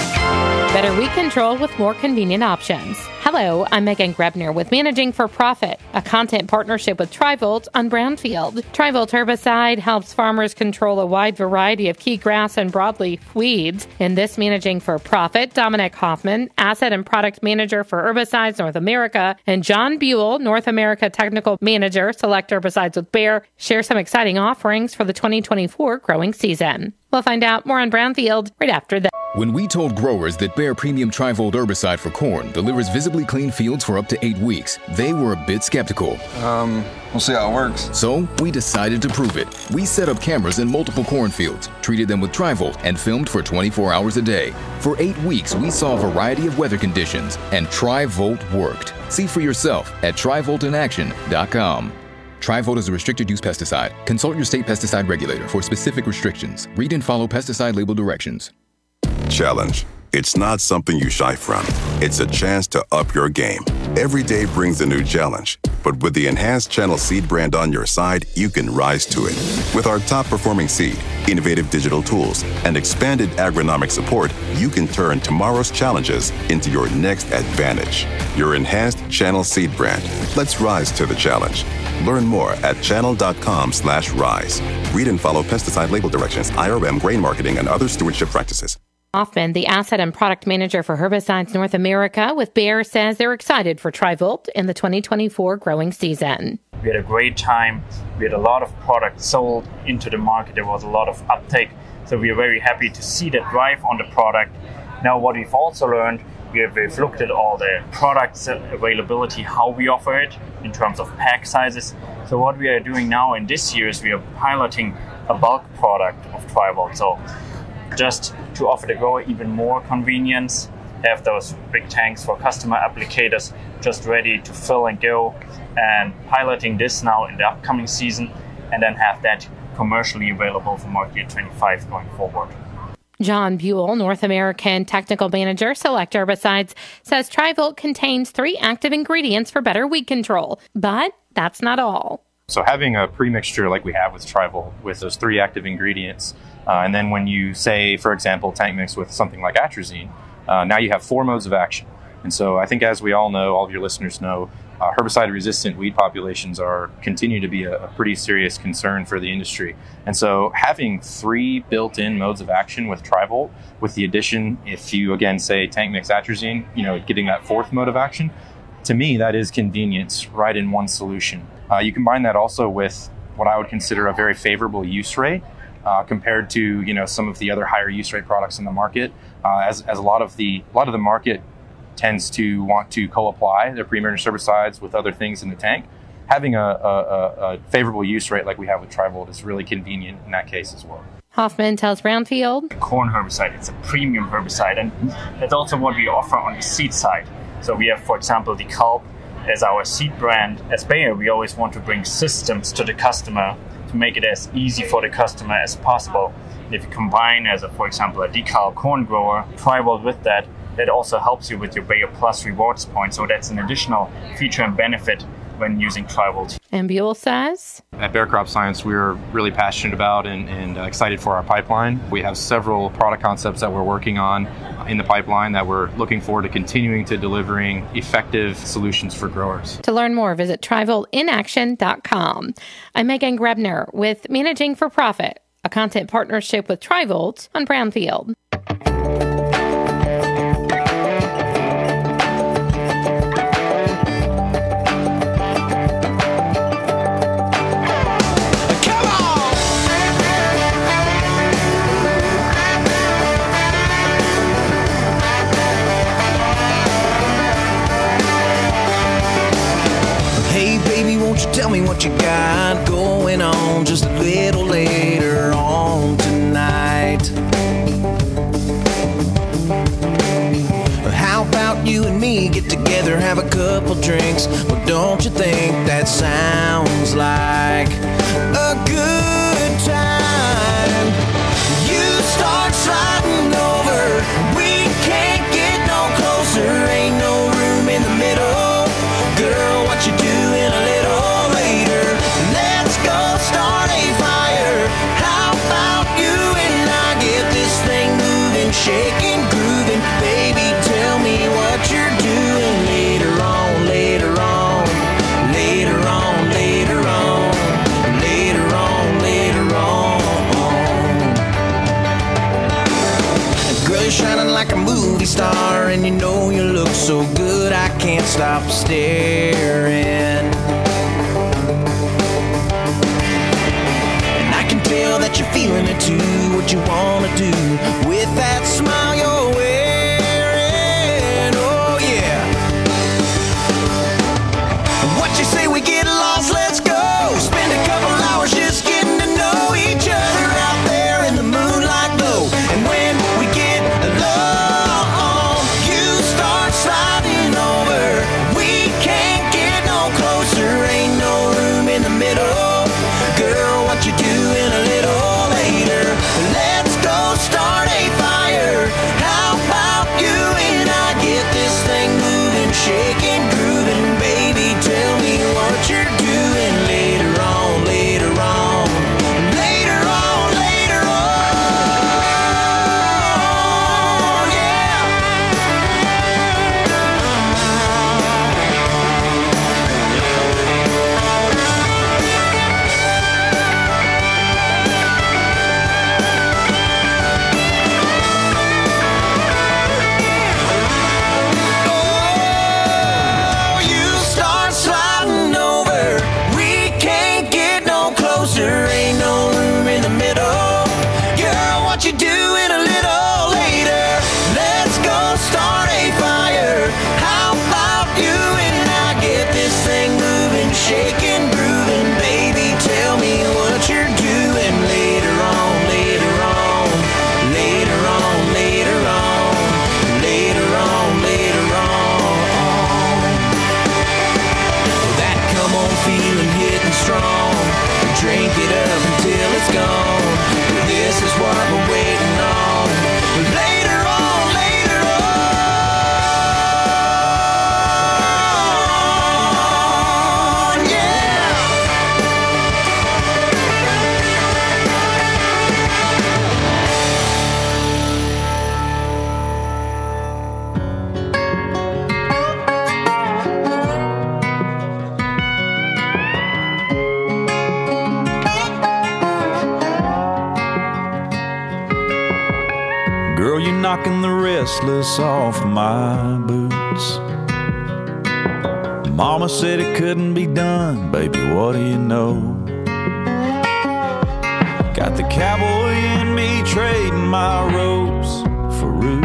S3: Better weed control with more convenient options. Hello, I'm Megan Grebner with Managing for Profit, a content partnership with Trivolt on Brownfield. Trivolt herbicide helps farmers control a wide variety of key grass and broadleaf weeds. In this Managing for Profit, Dominic Hoffman, Asset and Product Manager for Herbicides North America, and John Buell, North America Technical Manager, Select Herbicides with Bayer, share some exciting offerings for the twenty twenty-four growing season. We'll find out more on Brownfield right after this.
S9: When we told growers that Bayer Premium Trivolt herbicide for corn delivers visibly clean fields for up to eight weeks, they were a bit skeptical.
S10: Um, we'll see how it works.
S9: So we decided to prove it. We set up cameras in multiple cornfields, treated them with Trivolt, and filmed for twenty-four hours a day. For eight weeks, we saw a variety of weather conditions, and Trivolt worked. See for yourself at trivolt in action dot com. Trivolt is a restricted-use pesticide. Consult your state pesticide regulator for specific restrictions. Read and follow pesticide label directions.
S11: Challenge. It's not something you shy from. It's a chance to up your game. Every day brings a new challenge. But with the enhanced Channel Seed brand on your side, you can rise to it. With our top-performing seed, innovative digital tools, and expanded agronomic support, you can turn tomorrow's challenges into your next advantage. Your enhanced Channel Seed brand. Let's rise to the challenge. Learn more at channel dot com slash rise. Read and follow pesticide label directions, I R M, grain marketing, and other stewardship practices.
S3: Hoffman, the Asset and Product Manager for Herbicides North America with Bayer, says they're excited for Trivolt in the twenty twenty-four growing season.
S12: We had a great time. We had a lot of products sold into the market. There was a lot of uptake. So we are very happy to see that drive on the product. Now, what we've also learned, we have we've looked at all the products availability, how we offer it in terms of pack sizes. So what we are doing now in this year is we are piloting a bulk product of Trivolt. So just to offer the grower even more convenience, have those big tanks for customer applicators just ready to fill and go, and piloting this now in the upcoming season, and then have that commercially available for market year twenty-five going forward.
S3: John Buell, North American Technical Manager, Select Herbicides, says Trivolt contains three active ingredients for better weed control, but that's not all.
S28: So having a premixture like we have with Trivolt with those three active ingredients, uh, and then when you say, for example, tank mix with something like atrazine, uh, now you have four modes of action. And so I think, as we all know, all of your listeners know, uh, herbicide-resistant weed populations are continue to be a, a pretty serious concern for the industry. And so having three built-in modes of action with Trivolt, with the addition, if you again say tank mix atrazine, you know, getting that fourth mode of action, to me that is convenience right in one solution. Uh, you combine that also with what I would consider a very favorable use rate uh, compared to, you know, some of the other higher use rate products in the market, uh, as as a lot of the a lot of the market tends to want to co-apply their pre-emergence herbicides with other things in the tank. having a, a, a favorable use rate like we have with Tri-Volt is really convenient in that case as well.
S3: Hoffman tells Brownfield,
S12: corn herbicide, it's a premium herbicide, and that's also what we offer on the seed side. So we have, for example, the Culp as our seed brand. As Bayer, we always want to bring systems to the customer to make it as easy for the customer as possible. And if you combine, as a, for example, a decal corn grower, Tri-Volt with that, that also helps you with your Bayer Plus rewards points. So that's an additional feature and benefit when using Tri-Volt.
S3: And Buell says,
S28: at Bayer Crop Science, we're really passionate about and, and uh, excited for our pipeline. We have several product concepts that we're working on in the pipeline that we're looking forward to continuing to delivering effective solutions for growers.
S3: To learn more, visit tri volt in action dot com. I'm Megan Grebner with Managing for Profit, a content partnership with Tri-Volt on Brownfield.
S1: Tell me what you got going on just a little later on tonight. How about you and me get together, have a couple drinks? Well, don't you think that sounds like a good time? You start sliding over, we can't get no closer, ain't no room in the middle. Girl, what you doing a little later? Let's go start a fire. How about you and I get this thing moving, shaking, grooving? Baby, tell me what you're doing later on, later on, later on, later on, later on, later on. Girl, you're shining like a movie star, and you know you look so good, I can't stop staring. And I can tell that you're feeling it too, what you wanna do with that smile you're wearing. Oh yeah. What you say we get lost, let's go. Spend a couple hours just getting to know each other out there in the moonlight glow. And when we get alone, you start sliding over. We can't get no closer, ain't no room in the middle. Girl, what you doing a little later? Let's go start a fire. How about you and I get this thing moving, shaking, grooving? Baby, tell me what you're doing later on, later on, later on, later on, yeah. Oh, you start sliding over. We can't get no closer, ain't no room in the middle. Girl, what you doing a little later? Let's go start a fire. How about you and I get this thing moving, shaking, grooving? Baby, tell me what you're doing later on, later on, later on, later on, later on, later on. That come on feeling hitting strong. Drink it up until it's gone. This is what we're waiting on. Later on, later on, yeah.
S6: Girl, you're knocking the restless off my boots. Mama said it couldn't be done, baby, what do you know? Got the cowboy in me trading my ropes for roots.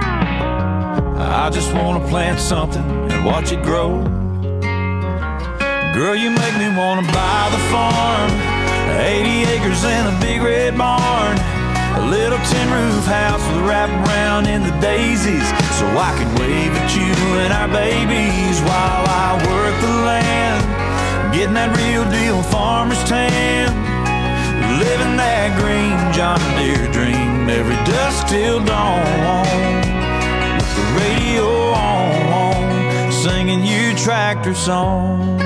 S6: I just wanna plant something and watch it grow. Girl, you make me wanna buy the farm, eighty acres and a big red barn, a little tin roof house with a wraparound in the daisies, so I can wave at you and our babies while I work the land, getting that real deal farmer's tan, living that green John Deere dream every dusk till dawn, with the radio on, singing you tractor songs.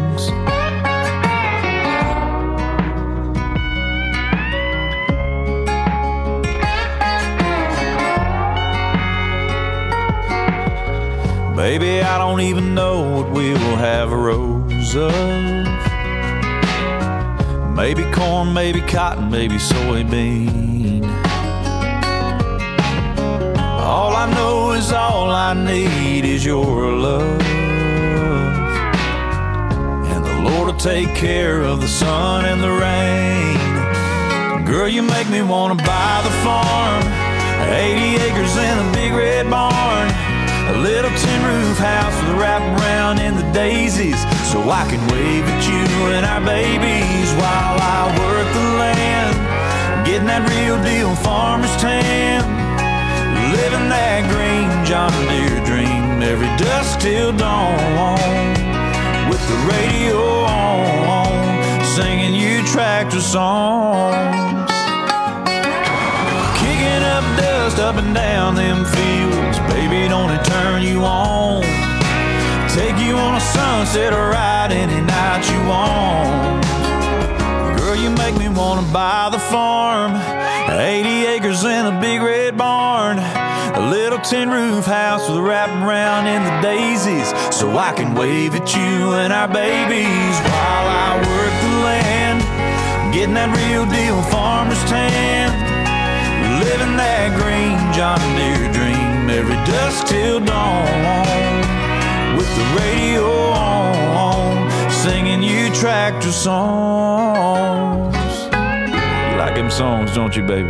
S6: Baby, I don't even know what we will have a rose of. Maybe corn, maybe cotton, maybe soybean. All I know is all I need is your love, and the Lord will take care of the sun and the rain. Girl, you make me wanna buy the farm, eighty acres and a big red barn, a little tin roof house with a wraparound in the daisies, so I can wave at you and our babies while I work the land, getting that real deal farmer's tan, living that green John Deere dream every dusk till dawn, with the radio on, singing you tractor songs, kicking up dust up and down them fields. Baby, don't it turn you on? Take you on a sunset or ride any night you want. Girl, you make me wanna buy the farm, eighty acres and a big red barn, a little tin roof house with a wraparound in the daisies, so I can wave at you and our babies while I work the land, getting that real deal farmer's tan, living that green John Deere dream every dusk till dawn, with the radio on, singing you tractor songs. You like them songs, don't you, baby?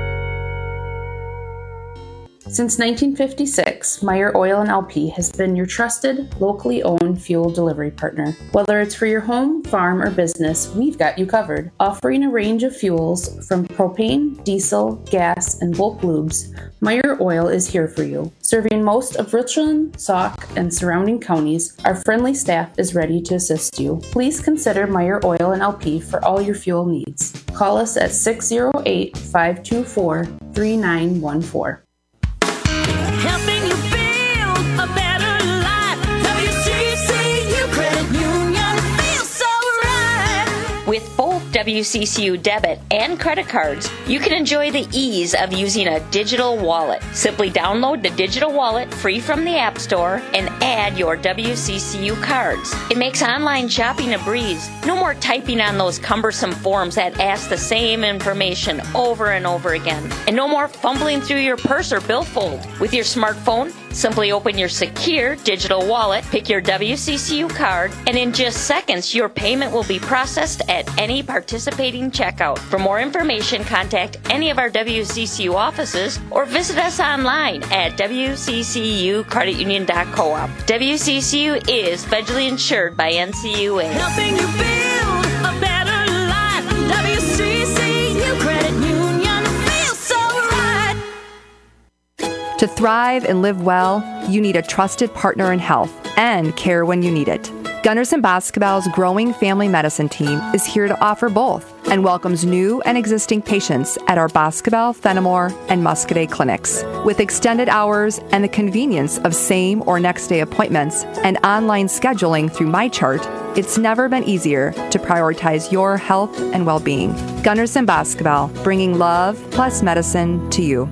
S7: Since nineteen fifty-six, Meyer Oil and L P has been your trusted, locally owned fuel delivery partner. Whether it's for your home, farm, or business, we've got you covered. Offering a range of fuels from propane, diesel, gas, and bulk lubes, Meyer Oil is here for you. Serving most of Richland, Sauk, and surrounding counties, our friendly staff is ready to assist you. Please consider Meyer Oil and L P for all your fuel needs. Call us at six oh eight, five two four, three nine one four.
S13: Helping you build a better life. W C C U Credit Union feels so right.
S14: With both W C C U debit and credit cards, you can enjoy the ease of using a digital wallet. Simply download the digital wallet free from the App Store and add your W C C U cards. It makes online shopping a breeze. No more typing on those cumbersome forms that ask the same information over and over again. And no more fumbling through your purse or billfold. With your smartphone, simply open your secure digital wallet, pick your W C C U card, and in just seconds, your payment will be processed at any participating checkout. For more information, contact any of our W C C U offices or visit us online at w c c u credit union dot coop. W C C U is federally insured by N C U A.
S13: Helping you build a better life. W C C U Credit Union feels so right.
S15: To thrive and live well, you need a trusted partner in health and care when you need it. Gunderson Basketball's growing family medicine team is here to offer both and welcomes new and existing patients at our Basketball, Fenimore, and Muscadet clinics. With extended hours and the convenience of same or next day appointments and online scheduling through MyChart, it's never been easier to prioritize your health and well-being. Gunderson Basketball, bringing love plus medicine to you.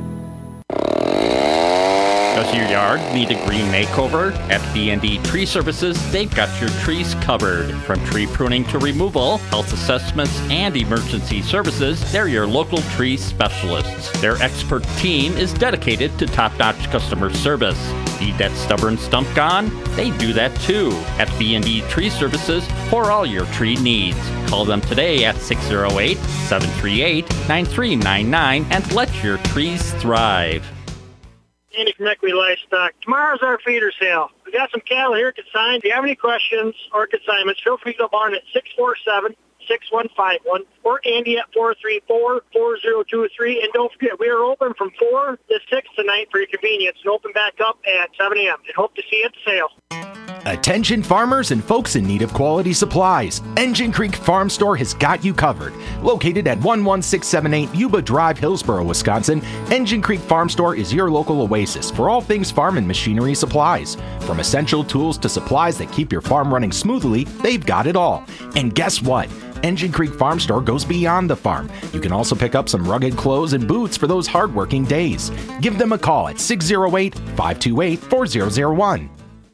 S16: Does your yard need a green makeover? At B and D Tree Services, they've got your trees covered. From tree pruning to removal, health assessments, and emergency services, they're your local tree specialists. Their expert team is dedicated to top-notch customer service. Need that stubborn stump gone? They do that too at B and D Tree Services for all your tree needs. Call them today at six oh eight, seven three eight, nine three nine nine and let your trees thrive.
S4: Andy from Equity Livestock. Tomorrow's our feeder sale. We got some cattle here consigned. If you have any questions or consignments, feel free to go barn at six four seven, six one five one or Andy at four three four, four zero two three. And don't forget, we are open from four to six tonight for your convenience and open back up at seven a.m. and hope to see you at the sale.
S17: Attention farmers and folks in need of quality supplies. Engine Creek Farm Store has got you covered. Located at one one six seven eight Yuba Drive, Hillsboro, Wisconsin, Engine Creek Farm Store is your local oasis for all things farm and machinery supplies. From essential tools to supplies that keep your farm running smoothly, they've got it all. And guess what? Engine Creek Farm Store goes beyond the farm. You can also pick up some rugged clothes and boots for those hardworking days. Give them a call at six oh eight, five two eight, four zero zero one.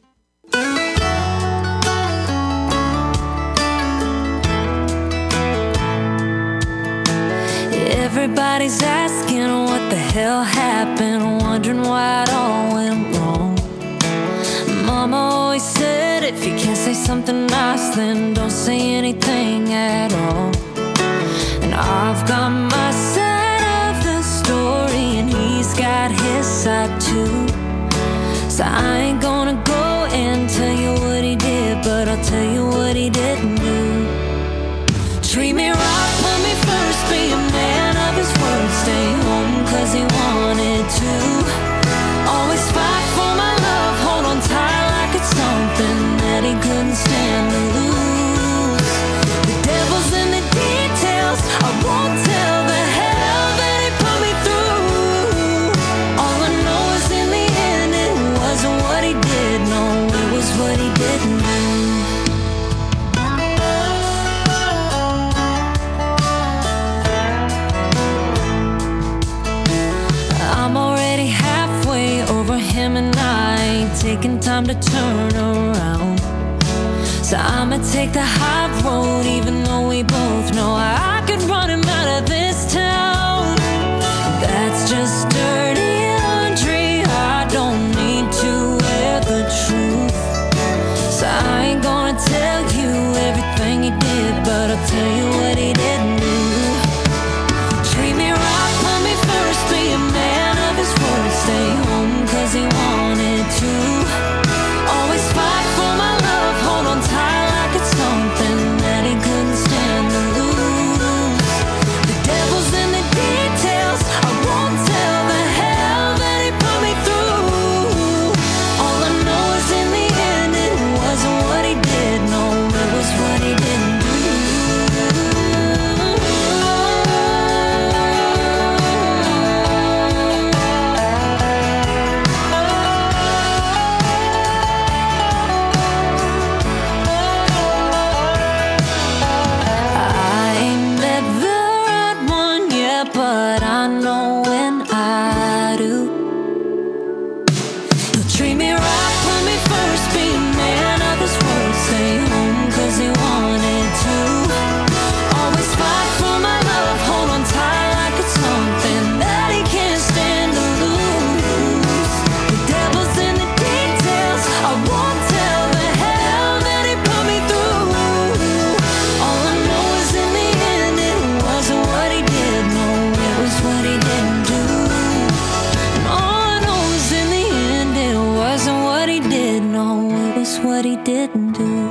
S13: Everybody's asking what the hell happened, wondering why it all went wrong. Mama always said if you can't say something nice, then don't say anything at all. And I've got my side of the story and he's got his side too. So I ain't gonna go and tell you what he did, but I'll tell you what he didn't do. Treat me right, put me first, be a man of his word, stay home cause he wanted to. Always fight for my love, hold on tight like it's something that he couldn't stand to lose. The devil's in the details, I won't tell the hell that he put me through. All I know is in the end it wasn't what he did, no, it was what he didn't do. Him and I ain't taking time to turn around. So I'ma take the high road, even though we both know I could run him out of this town. That's just dirty laundry, I don't need to wear the truth. So I ain't gonna tell you everything he did, but I'll tell you what he didn't do. Treat me right, put me first, be a man of his word, stay home cause he wanted to. Always fight for my love, hold on tight like it's something that he couldn't stand to lose. The devil's in the details, I won't tell the hell that he put me through. All I know is in the end it wasn't what he did, no, it was what he didn't do. But I know when I do, he'll treat me right, put me first, be a man of his word, stay home cause he wanted to. Always fight for my love, hold on tight like it's something that he can't stand to lose. The devil's in the details, I won't tell the hell that he put me through. All I know is in the end it wasn't what he did, no, it was what he didn't do. And all I know is in the end it wasn't what he did, no, it was what he didn't do.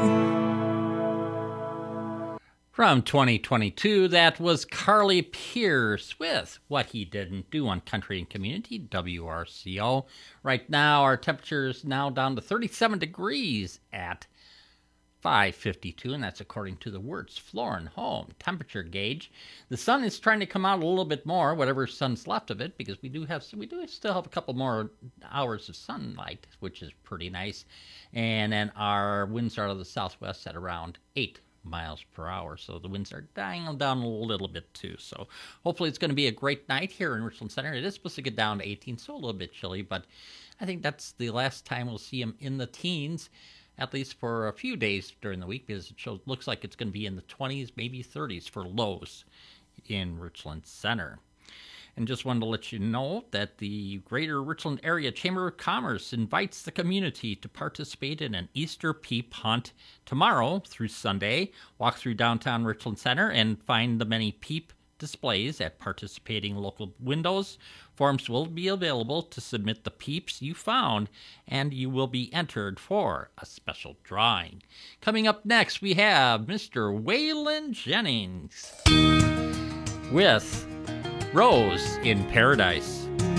S16: From twenty twenty-two, that was Carly Pierce with What He Didn't Do on Country and Community, W R C O. Right now, our temperature is now down to thirty-seven degrees at five fifty-two, and that's according to the Wirtz Floor and Home temperature gauge. The sun is trying to come out a little bit more, whatever sun's left of it, because we do have we do still have a couple more hours of sunlight, which is pretty nice. And then our winds are out of the southwest at around eight miles per hour, so the winds are dying down a little bit too. So hopefully it's going to be a great night here in Richland Center. It is supposed to get down to eighteen, so a little bit chilly, but I think that's the last time we'll see them in the teens, at least for a few days during the week, because it shows, looks like it's going to be in the twenties, maybe thirties for lows in Richland Center. And just wanted to let you know that the Greater Richland Area Chamber of Commerce invites the community to participate in an Easter peep hunt tomorrow through Sunday. Walk through downtown Richland Center and find the many peep displays at participating local windows. Forms will be available to submit the peeps you found, and you will be entered for a special drawing. Coming up next, we have Mister Waylon Jennings with Rose in Paradise.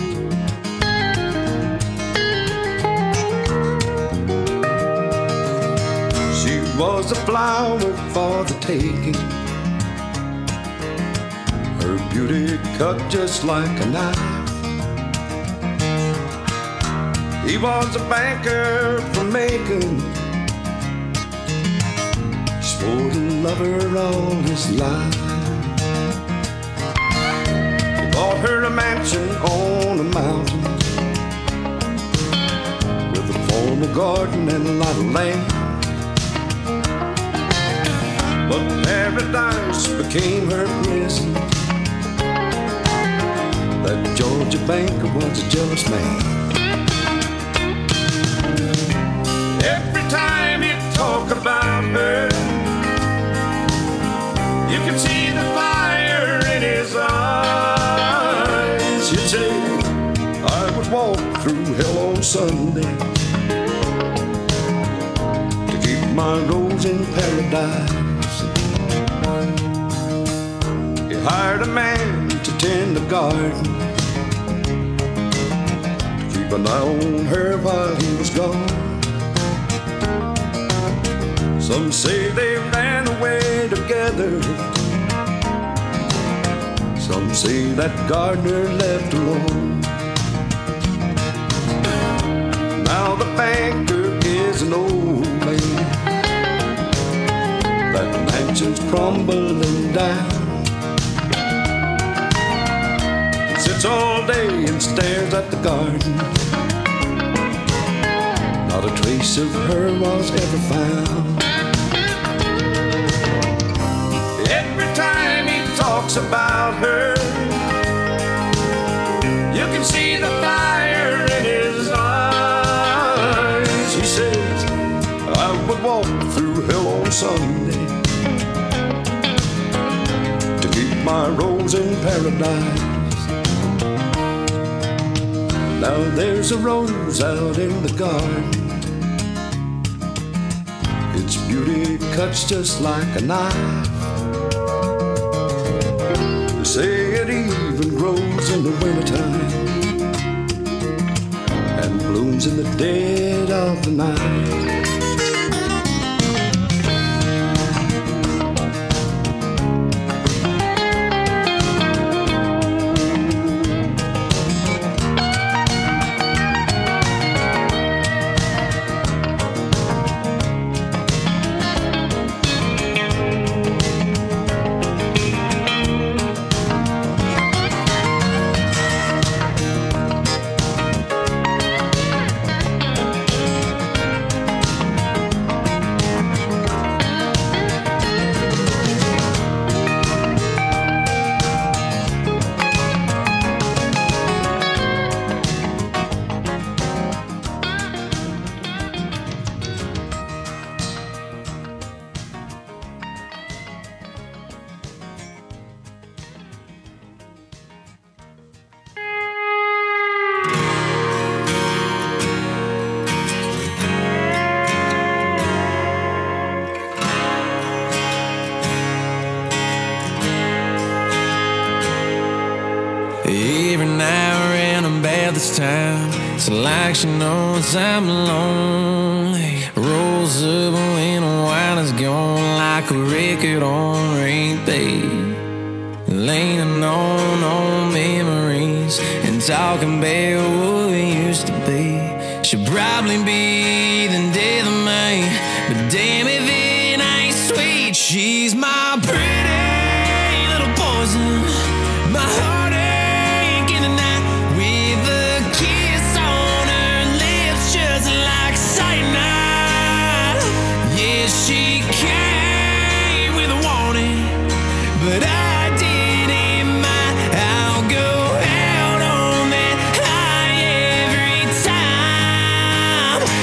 S18: She was a flower for the taking, her beauty cut just like a knife. He was a banker from Macon, swore to love her all his life. He bought her a mansion on a mountain with a formal garden and a lot of land. But paradise became her prison. That Georgia banker was a jealous man. Every time you talk about her, you can see the fire in his eyes. He'd say, I would walk through hell on Sunday to keep my rose in paradise. He hired a man to tend the garden, to keep an eye on her while he was gone. Some say they ran away together, some say that gardener left alone. Now the banker is an old man, that mansion's crumbling down. He sits all day and stares at the garden, not a trace of her was ever found. Every time he talks about her, you can see the fire in his eyes. He says, I would walk through hell on Sunday to keep my rose in paradise. Now there's a rose out in the garden, its beauty cuts just like a knife. They say it even grows in the wintertime and blooms in the dead of the night.
S1: Every now and then I'm bad this time. It's like she knows I'm lonely. Rolls up when the wine is gone, like a record on repeat. Leaning on old memories and talking about what we used to be. Should probably be the death of me, but damn if it ain't sweet. She's my pretty little poison, my heart. She came with a warning, but I didn't mind. I'll go out on that high every time.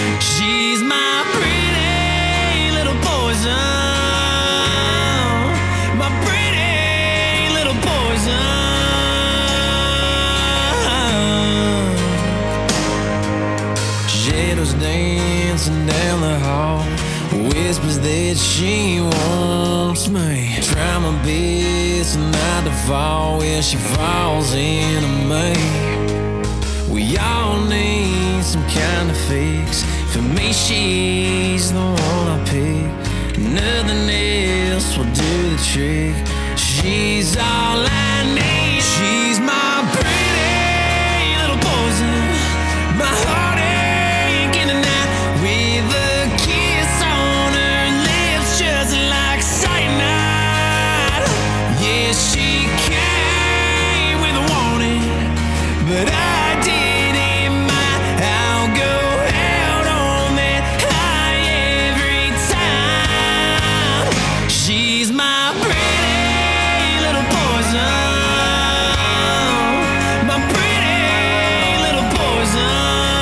S1: dancing down the hall, whispers that she wants me. Try my best not to fall when she falls into me. We all need some kind of fix. For me, she's the one I pick. Nothing else will do the trick. She's all I need. She's my pretty little poison, my heartache in the night, with a kiss on her lips just like cyanide. Yeah, she came with a warning, but I didn't mind. I'll go out on that high every time. She's my pretty little poison, my pretty little poison.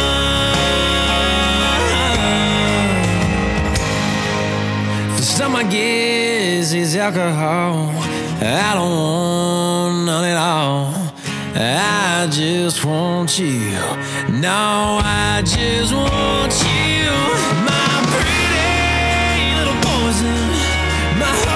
S1: For some, I guess it's alcohol. I don't want none at all. I just want you. No, I just